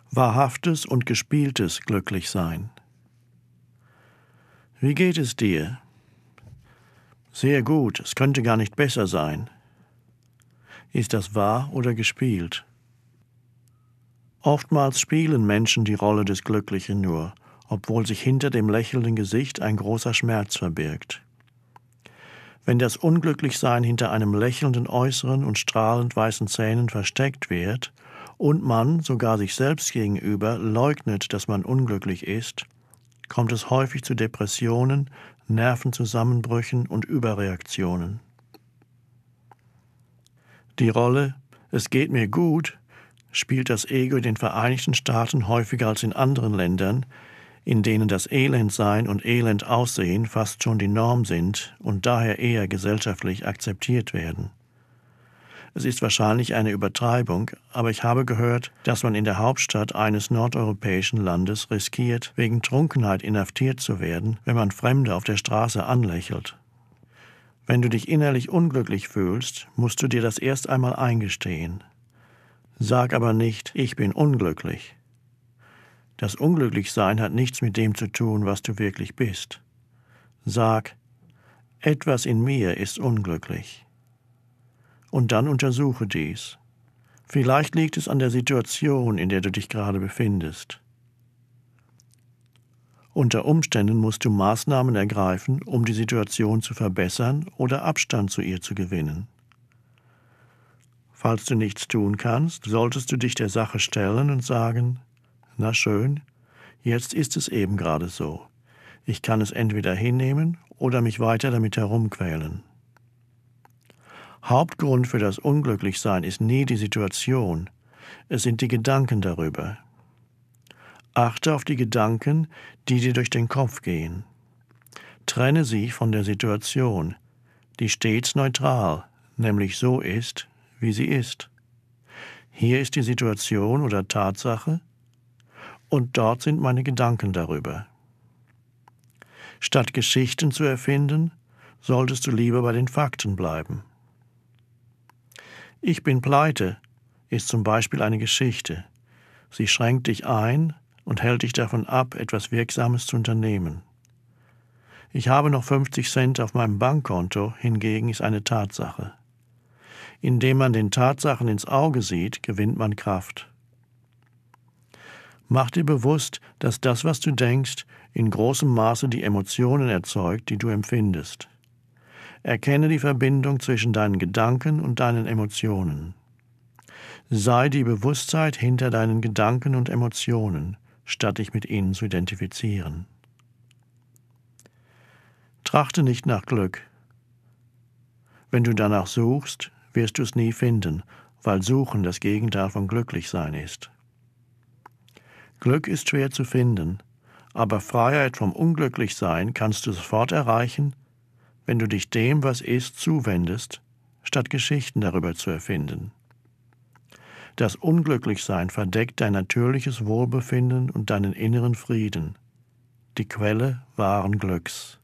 Wahrhaftes und gespieltes Glücklichsein. Wie geht es dir? Sehr gut, es könnte gar nicht besser sein. Ist das wahr oder gespielt? Oftmals spielen Menschen die Rolle des Glücklichen nur, obwohl sich hinter dem lächelnden Gesicht ein großer Schmerz verbirgt. Wenn das Unglücklichsein hinter einem lächelnden Äußeren und strahlend weißen Zähnen versteckt wird und man sogar sich selbst gegenüber leugnet, dass man unglücklich ist, kommt es häufig zu Depressionen, Nervenzusammenbrüchen und Überreaktionen. Die Rolle »Es geht mir gut« spielt das Ego in den Vereinigten Staaten häufiger als in anderen Ländern, in denen das Elendsein und Elend aussehen fast schon die Norm sind und daher eher gesellschaftlich akzeptiert werden. Es ist wahrscheinlich eine Übertreibung, aber ich habe gehört, dass man in der Hauptstadt eines nordeuropäischen Landes riskiert, wegen Trunkenheit inhaftiert zu werden, wenn man Fremde auf der Straße anlächelt. Wenn du dich innerlich unglücklich fühlst, musst du dir das erst einmal eingestehen. Sag aber nicht, ich bin unglücklich. Das Unglücklichsein hat nichts mit dem zu tun, was du wirklich bist. Sag, etwas in mir ist unglücklich. Und dann untersuche dies. Vielleicht liegt es an der Situation, in der du dich gerade befindest. Unter Umständen musst du Maßnahmen ergreifen, um die Situation zu verbessern oder Abstand zu ihr zu gewinnen. Falls du nichts tun kannst, solltest du dich der Sache stellen und sagen, na schön, jetzt ist es eben gerade so. Ich kann es entweder hinnehmen oder mich weiter damit herumquälen. Hauptgrund für das Unglücklichsein ist nie die Situation, es sind die Gedanken darüber. Achte auf die Gedanken, die dir durch den Kopf gehen. Trenne sie von der Situation, die stets neutral, nämlich so ist, wie sie ist. Hier ist die Situation oder Tatsache und dort sind meine Gedanken darüber. Statt Geschichten zu erfinden, solltest du lieber bei den Fakten bleiben. Ich bin pleite ist zum Beispiel eine Geschichte. Sie schränkt dich ein und hält dich davon ab, etwas Wirksames zu unternehmen. Ich habe noch 50 Cent auf meinem Bankkonto, hingegen ist eine Tatsache. Indem man den Tatsachen ins Auge sieht, gewinnt man Kraft. Mach dir bewusst, dass das, was du denkst, in großem Maße die Emotionen erzeugt, die du empfindest. Erkenne die Verbindung zwischen deinen Gedanken und deinen Emotionen. Sei die Bewusstheit hinter deinen Gedanken und Emotionen, statt dich mit ihnen zu identifizieren. Trachte nicht nach Glück. Wenn du danach suchst, wirst du es nie finden, weil Suchen das Gegenteil von Glücklichsein ist. Glück ist schwer zu finden, aber Freiheit vom Unglücklichsein kannst du sofort erreichen, wenn du dich dem, was ist, zuwendest, statt Geschichten darüber zu erfinden. Das Unglücklichsein verdeckt dein natürliches Wohlbefinden und deinen inneren Frieden, die Quelle wahren Glücks.